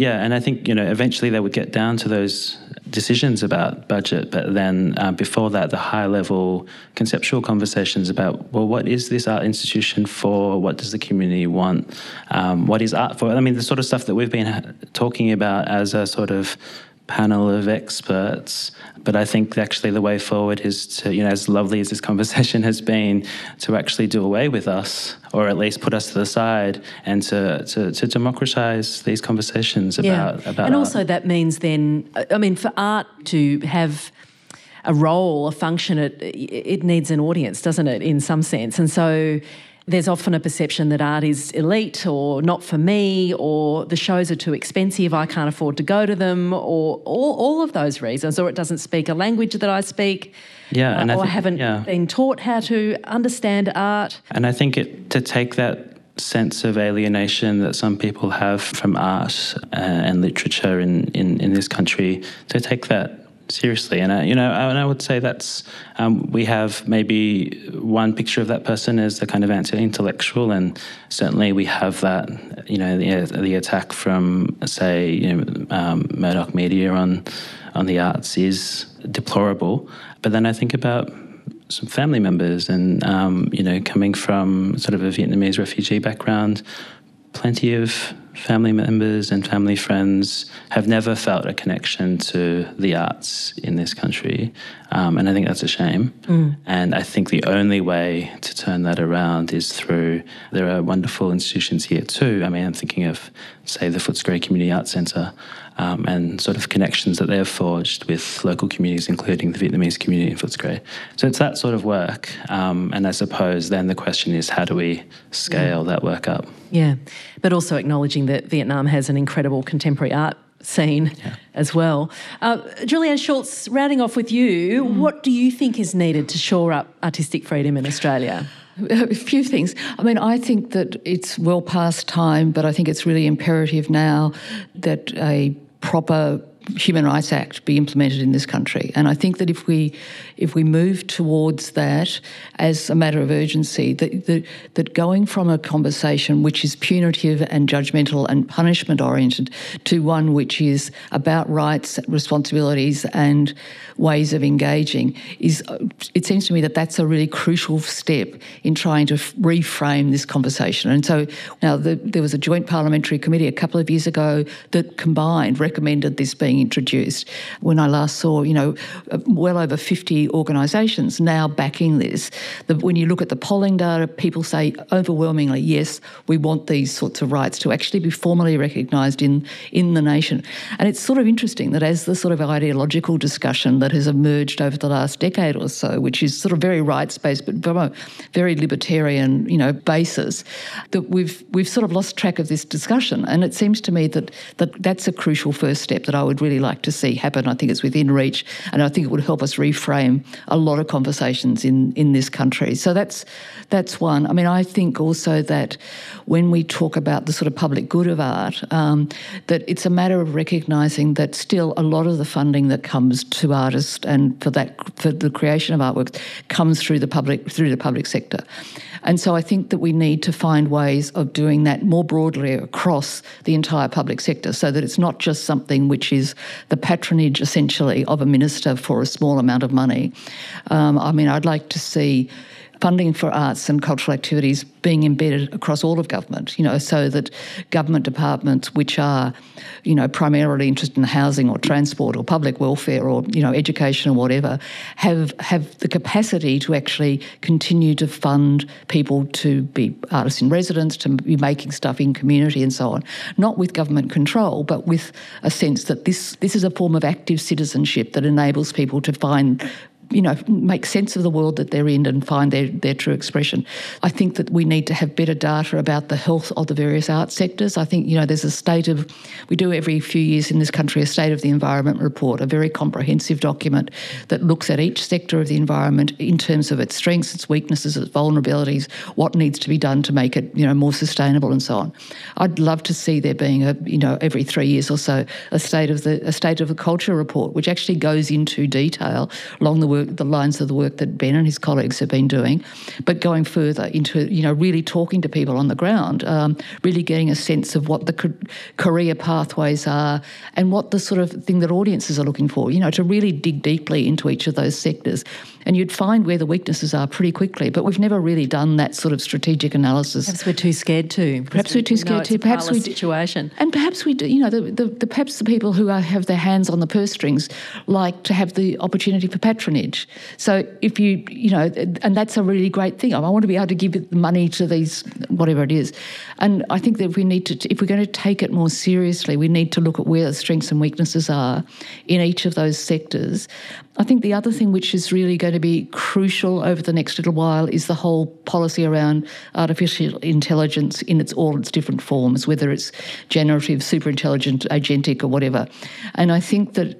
I think, eventually they would get down to those decisions about budget, but then before that, the high-level conceptual conversations about, well, what is this art institution for? What does the community want? What is art for? I mean, the sort of stuff that we've been talking about as a sort of panel of experts. But I think actually the way forward is to, as lovely as this conversation has been, to actually do away with us, or at least put us to the side, and to democratise these conversations about and art. Also that means then, for art to have a role, a function, it needs an audience, doesn't it, in some sense? And so there's often a perception that art is elite or not for me, or the shows are too expensive, I can't afford to go to them, or all of those reasons, or it doesn't speak a language that I speak, or I haven't been taught how to understand art. And I think to take that sense of alienation that some people have from art and literature in this country, to take that seriously. And I would say that's we have maybe one picture of that person as the kind of anti-intellectual, and certainly we have that, the attack from, say, Murdoch Media on the arts is deplorable. But then I think about some family members and coming from sort of a Vietnamese refugee background, plenty of family members and family friends have never felt a connection to the arts in this country. And I think that's a shame. And I think the only way to turn that around is through, there are wonderful institutions here too. I mean, I'm thinking of, say, the Footscray Community Arts Centre, and sort of connections that they've forged with local communities, including the Vietnamese community in Footscray. So it's that sort of work. And I suppose then the question is, how do we scale that work up? Yeah, but also acknowledging that Vietnam has an incredible contemporary art scene as well. Julianne Schultz, rounding off with you, what do you think is needed to shore up artistic freedom in Australia? A few things. I mean, I think that it's well past time, but I think it's really imperative now that a proper Human Rights Act be implemented in this country. And I think that if we move towards that as a matter of urgency, that going from a conversation which is punitive and judgmental and punishment oriented to one which is about rights, responsibilities and ways of engaging it seems to me that that's a really crucial step in trying to reframe this conversation. And so now there was a joint parliamentary committee a couple of years ago that combined recommended this being introduced. When I last saw, well over 50 organisations now backing this. When you look at the polling data, people say overwhelmingly, yes, we want these sorts of rights to actually be formally recognised in the nation. And it's sort of interesting that as the sort of ideological discussion that has emerged over the last decade or so, which is sort of very rights-based but from a very libertarian, basis, that we've sort of lost track of this discussion. And it seems to me that that's a crucial first step that I would really like to see happen. I think it's within reach, and I think it would help us reframe a lot of conversations in this country. So that's one. I mean, I think also that when we talk about the sort of public good of art, that it's a matter of recognising that still a lot of the funding that comes to artists and for the creation of artworks comes through the public sector. And so I think that we need to find ways of doing that more broadly across the entire public sector so that it's not just something which is the patronage, essentially, of a minister for a small amount of money. I'd like to see funding for arts and cultural activities being embedded across all of government, so that government departments which are, primarily interested in housing or transport or public welfare or, education or whatever, have the capacity to actually continue to fund people to be artists in residence, to be making stuff in community and so on, not with government control, but with a sense that this is a form of active citizenship that enables people to find make sense of the world that they're in and find their true expression. I think that we need to have better data about the health of the various art sectors. I think, there's we do every few years in this country a State of the Environment report, a very comprehensive document that looks at each sector of the environment in terms of its strengths, its weaknesses, its vulnerabilities, what needs to be done to make it, more sustainable and so on. I'd love to see there being every 3 years or so, a State of the Culture report, which actually goes into detail along the lines of the work that Ben and his colleagues have been doing, but going further into, really talking to people on the ground, really getting a sense of what the career pathways are and what the sort of thing that audiences are looking for, to really dig deeply into each of those sectors. And you'd find where the weaknesses are pretty quickly, but we've never really done that sort of strategic analysis. Perhaps we're too scared to. Perhaps we're too scared to. Perhaps we situation. And perhaps we do. Perhaps the people who have their hands on the purse strings like to have the opportunity for patronage. So if and that's a really great thing. I want to be able to give money to these, whatever it is. And I think that if we're going to take it more seriously, we need to look at where the strengths and weaknesses are in each of those sectors. I think the other thing which is really going to be crucial over the next little while is the whole policy around artificial intelligence in all its different forms, whether it's generative, super intelligent, agentic or whatever. And I think that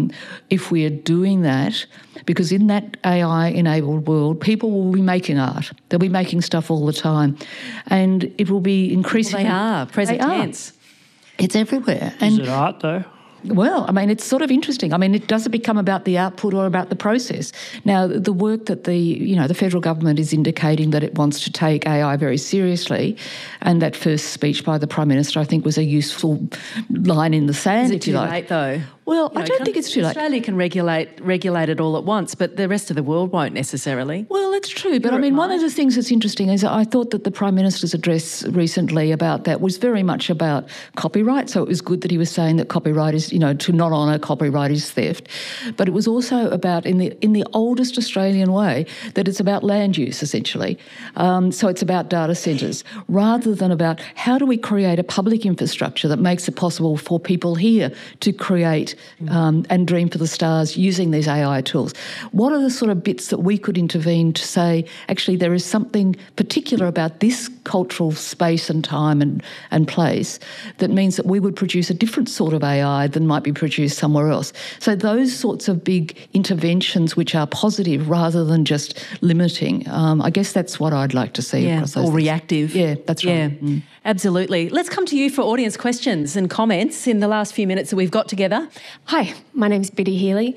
if we are doing that, because in that AI-enabled world, people will be making art. They'll be making stuff all the time. And it will be increasingly... Well, they are, present tense. It's everywhere. Is it art, though? Well, it's sort of interesting. It doesn't become about the output or about the process. Now, the work that the federal government is indicating that it wants to take AI very seriously, and that first speech by the Prime Minister, I think, was a useful line in the sand, if you like. Is it too late, though? Well, I don't think it's too late. Australia can regulate it all at once, but the rest of the world won't necessarily. Well, that's true. But one of the things that's interesting is I thought that the Prime Minister's address recently about that was very much about copyright. So it was good that he was saying that copyright is, to not honour copyright is theft. But it was also about, in the oldest Australian way, that it's about land use, essentially. So it's about data centres, rather than about how do we create a public infrastructure that makes it possible for people here to create and dream for the stars using these AI tools. What are the sort of bits that we could intervene to say, actually, there is something particular about this cultural space and time and place that means that we would produce a different sort of AI than than might be produced somewhere else. So those sorts of big interventions which are positive rather than just limiting, I guess that's what I'd like to see across those things. Reactive. Yeah, that's right. Yeah, absolutely. Let's come to you for audience questions and comments in the last few minutes that we've got together. Hi, my name's Biddy Healy.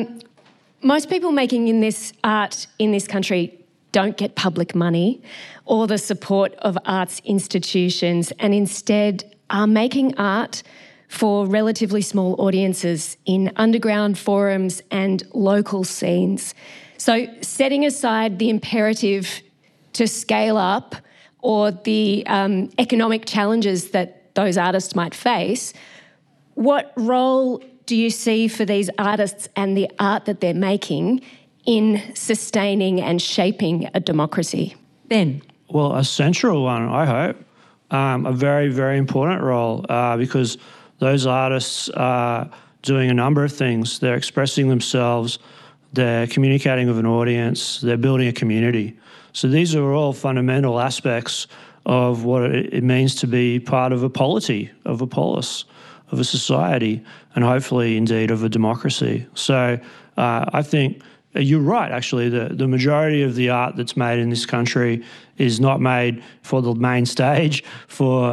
Most people making in this art in this country don't get public money or the support of arts institutions, and instead are making art for relatively small audiences in underground forums and local scenes. So setting aside the imperative to scale up or the economic challenges that those artists might face, what role do you see for these artists and the art that they're making in sustaining and shaping a democracy? Ben? Well, a central one, I hope. A very, very important role because those artists are doing a number of things. They're expressing themselves, they're communicating with an audience, they're building a community. So these are all fundamental aspects of what it means to be part of a polity, of a polis, of a society, and hopefully indeed of a democracy. So I think you're right, actually. The majority of the art that's made in this country is not made for the main stage, for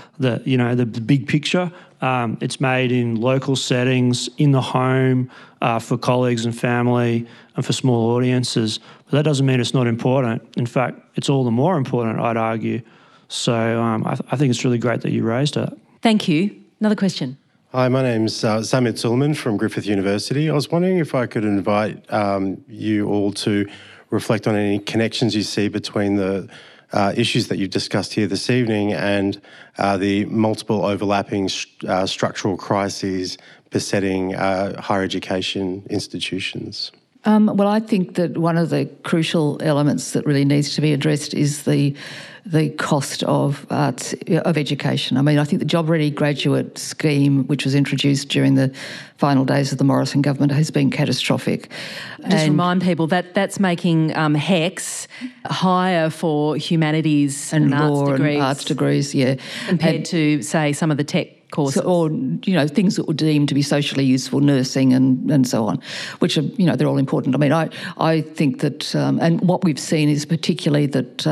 the big picture. It's made in local settings, in the home, for colleagues and family, and for small audiences. But that doesn't mean it's not important. In fact, it's all the more important, I'd argue. So I think it's really great that you raised it. Thank you. Another question. Hi, my name's Samit Suleiman from Griffith University. I was wondering if I could invite you all to reflect on any connections you see between the issues that you've discussed here this evening and the multiple overlapping structural crises besetting higher education institutions. Well, I think that one of the crucial elements that really needs to be addressed is the cost of arts, of education. I mean, I think the Job Ready graduate scheme, which was introduced during the final days of the Morrison government, has been catastrophic. Just remind people that that's making HECS higher for humanities and arts degrees, yeah, compared to, say, some of the tech courses. Or, things that were deemed to be socially useful, nursing and so on, which are, they're all important. I mean, I think that, and what we've seen is particularly that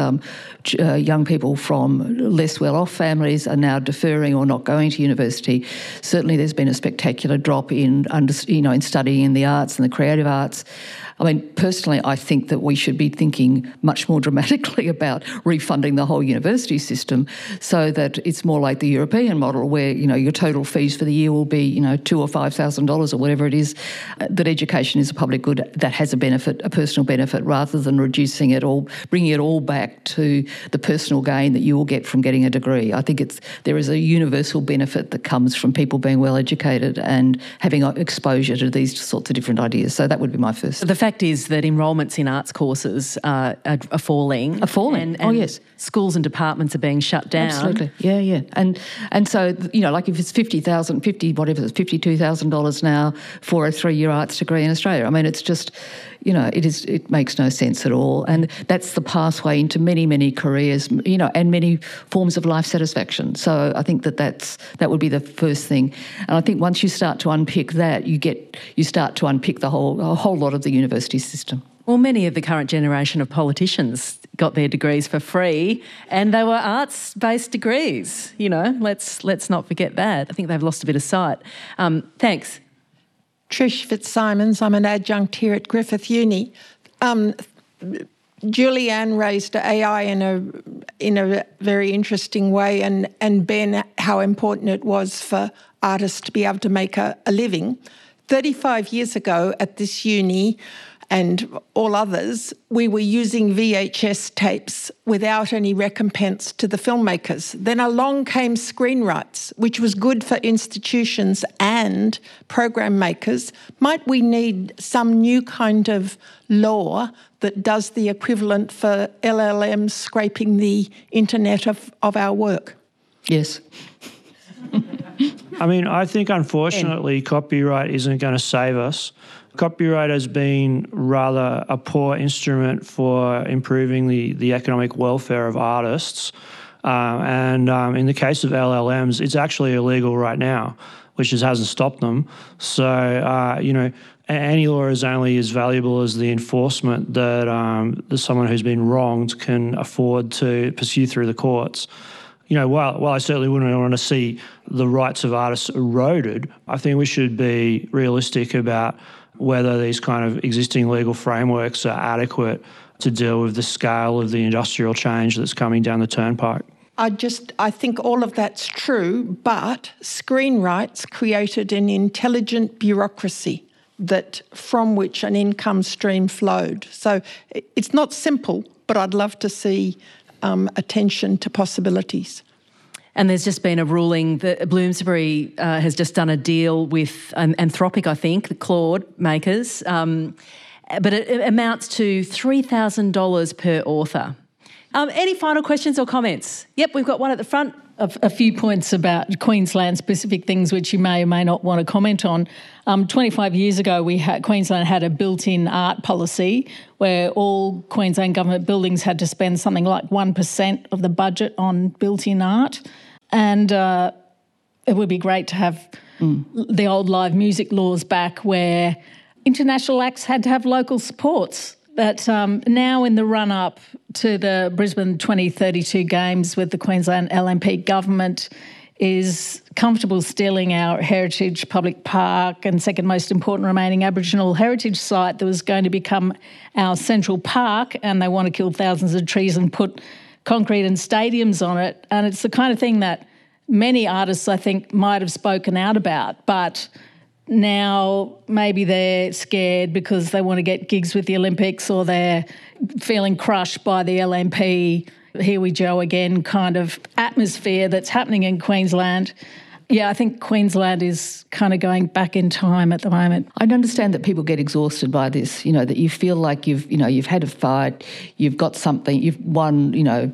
young people from less well-off families are now deferring or not going to university. Certainly there's been a spectacular drop in studying in the arts and the creative arts. I mean, personally, I think that we should be thinking much more dramatically about refunding the whole university system so that it's more like the European model where, your total fees for the year will be, $2,000 or $5,000 or whatever it is, that education is a public good that has a benefit, a personal benefit, rather than reducing it or bringing it all back to the personal gain that you will get from getting a degree. I think there is a universal benefit that comes from people being well educated and having exposure to these sorts of different ideas. So that would be my first. The fact is that enrolments in arts courses are falling. And yes. Schools and departments are being shut down. Absolutely, yeah. And so, like if it's $52,000 now for a 3-year arts degree in Australia, I mean, it's just, it makes no sense at all. And that's the pathway into many, many careers, and many forms of life satisfaction. So I think that would be the first thing. And I think once you start to unpick that, you start to unpick a whole lot of the university system. Well, many of the current generation of politicians got their degrees for free, and they were arts-based degrees. Let's not forget that. I think they've lost a bit of sight. Thanks. Trish Fitzsimons. I'm an adjunct here at Griffith Uni. Julianne raised AI in a very interesting way, and Ben, how important it was for artists to be able to make a living. 35 years ago at this uni and all others, we were using VHS tapes without any recompense to the filmmakers. Then along came screen rights, which was good for institutions and program makers. Might we need some new kind of law that does the equivalent for LLMs scraping the internet of our work? Yes. I mean, I think unfortunately copyright isn't going to save us. Copyright has been rather a poor instrument for improving the economic welfare of artists. In the case of LLMs, it's actually illegal right now, which hasn't stopped them. So, any law is only as valuable as the enforcement that someone who's been wronged can afford to pursue through the courts. While I certainly wouldn't want to see the rights of artists eroded, I think we should be realistic about whether these kind of existing legal frameworks are adequate to deal with the scale of the industrial change that's coming down the turnpike. I think all of that's true, but screen rights created an intelligent bureaucracy from which an income stream flowed. So it's not simple, but I'd love to see attention to possibilities. And there's just been a ruling that Bloomsbury has just done a deal with Anthropic, I think, the Claude makers, but it amounts to $3,000 per author. Any final questions or comments? Yep, we've got one at the front. A few points about Queensland-specific things which you may or may not want to comment on. 25 years ago, Queensland had a built-in art policy where all Queensland government buildings had to spend something like 1% of the budget on built-in art. And it would be great to have the old live music laws back where international acts had to have local supports. But now in the run-up to the Brisbane 2032 Games with the Queensland LNP government is comfortable stealing our heritage public park and second most important remaining Aboriginal heritage site that was going to become our central park, and they want to kill thousands of trees and put concrete and stadiums on it. And it's the kind of thing that many artists, I think, might have spoken out about, but now maybe they're scared because they want to get gigs with the Olympics, or they're feeling crushed by the LNP, here we go again kind of atmosphere that's happening in Queensland. Yeah, I think Queensland is kind of going back in time at the moment. I understand that people get exhausted by this, that you feel like you've had a fight, you've got something, you've won,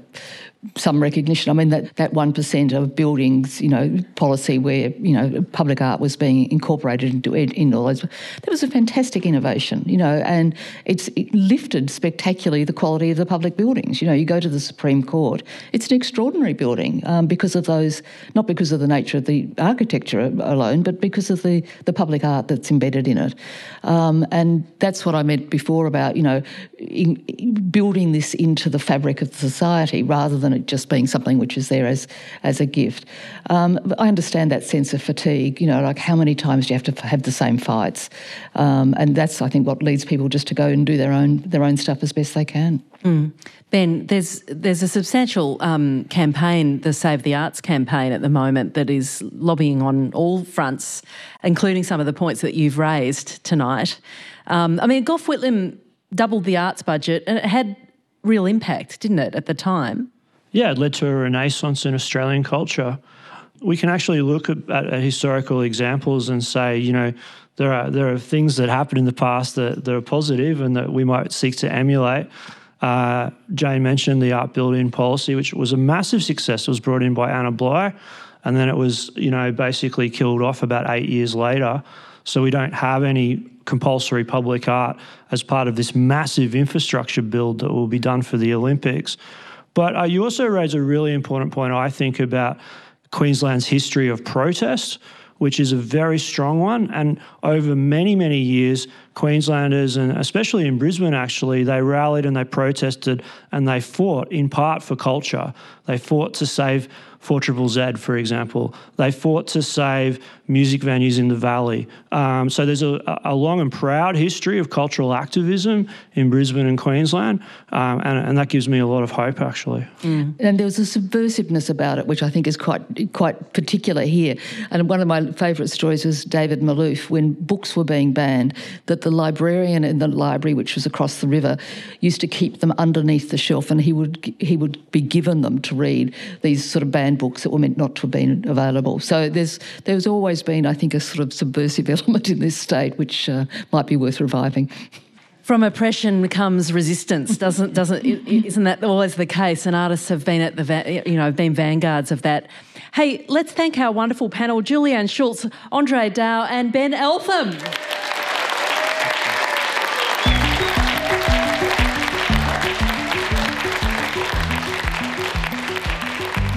some recognition. I mean, that 1% of buildings, policy where, public art was being incorporated into all those, that was a fantastic innovation, and it lifted spectacularly the quality of the public buildings. You go to the Supreme Court, it's an extraordinary building because of those, not because of the nature of the architecture alone, but because of the public art that's embedded in it. And that's what I meant before about, building this into the fabric of society rather than it just being something which is there as a gift. I understand that sense of fatigue, like how many times do you have to have the same fights? And that's, I think, what leads people just to go and do their own stuff as best they can. Ben, there's a substantial campaign, the Save the Arts campaign at the moment, that is lobbying on all fronts, including some of the points that you've raised tonight. Gough Whitlam doubled the arts budget and it had real impact, didn't it, at the time? Yeah, it led to a renaissance in Australian culture. We can actually look at historical examples and say, there are things that happened in the past that are positive and that we might seek to emulate. Jane mentioned the art built-in policy, which was a massive success. It was brought in by Anna Bligh, and then it was, basically killed off about 8 years later. So we don't have any compulsory public art as part of this massive infrastructure build that will be done for the Olympics. But you also raise a really important point, I think, about Queensland's history of protest, which is a very strong one. And over many, many years, Queenslanders, and especially in Brisbane actually, they rallied and they protested and they fought in part for culture. They fought to save 4ZZZ, for example. They fought to save music venues in the Valley. So there's a long and proud history of cultural activism in Brisbane and Queensland, and that gives me a lot of hope, actually. And there was a subversiveness about it, which I think is quite particular here. And one of my favourite stories was David Malouf, when books were being banned, that the librarian in the library, which was across the river, used to keep them underneath the shelf, and he would be given them to read, these sort of banned books that were meant not to have been available. So there's always been, I think, a sort of subversive element in this state which might be worth reviving. From oppression comes resistance, isn't that always the case? And artists have been at been vanguards of that. Hey, let's thank our wonderful panel: Julianne Schultz, Andre Dow, and Ben Eltham.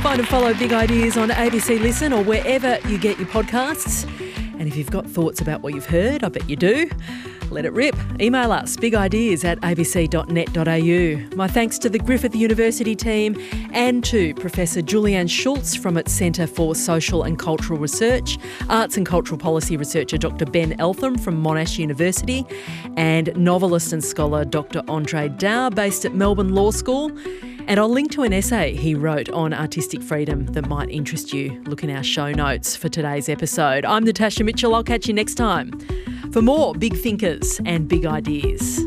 Find and follow Big Ideas on ABC Listen or wherever you get your podcasts. And if you've got thoughts about what you've heard, I bet you do, let it rip. Email us, bigideas@abc.net.au. My thanks to the Griffith University team and to Professor Julianne Schultz from its Centre for Social and Cultural Research, Arts and Cultural Policy researcher Dr Ben Eltham from Monash University, and novelist and scholar Dr Andre Dow, based at Melbourne Law School. And I'll link to an essay he wrote on artistic freedom that might interest you. Look in our show notes for today's episode. I'm Natasha Mitchell. I'll catch you next time for more Big Thinkers and Big Ideas.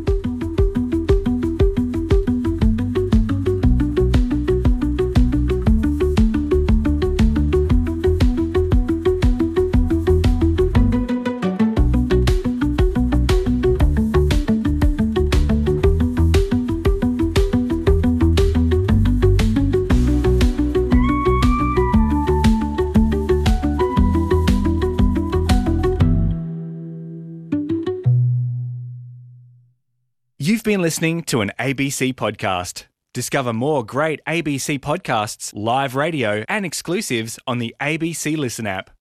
You've been listening to an ABC podcast. Discover more great ABC podcasts, live radio, and exclusives on the ABC Listen app.